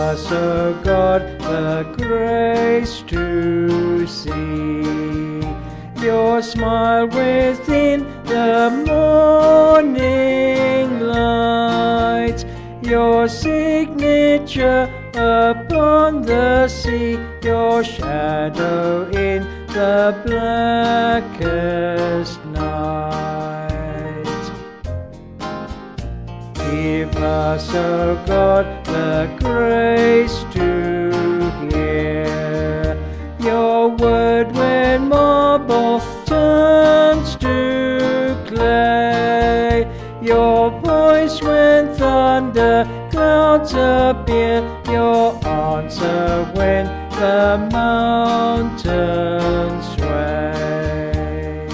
us, O God, the grace to see your smile within the morning light, your signature upon the sea, your shadow in the blackest night. Give us, O God, the grace to hear your word when marble turns to clay, your voice when thunder clouds appear, your answer when the mountains sway.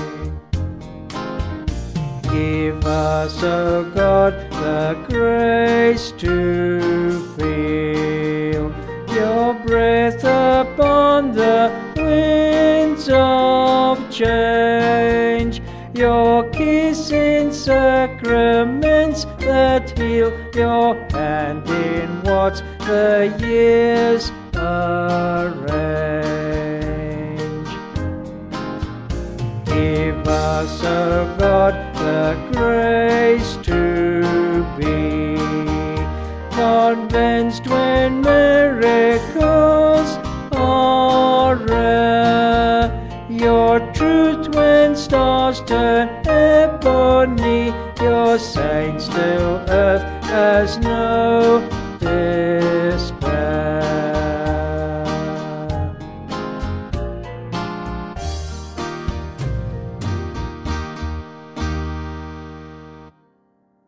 Give us, O God, the grace to feel your breath upon the winds of change, your kiss in sacraments that heal, your hand in what the years arrange. Give us, O God, the grace to be convinced when miracles are rare, your truth when stars turn ebony, your saints till earth has no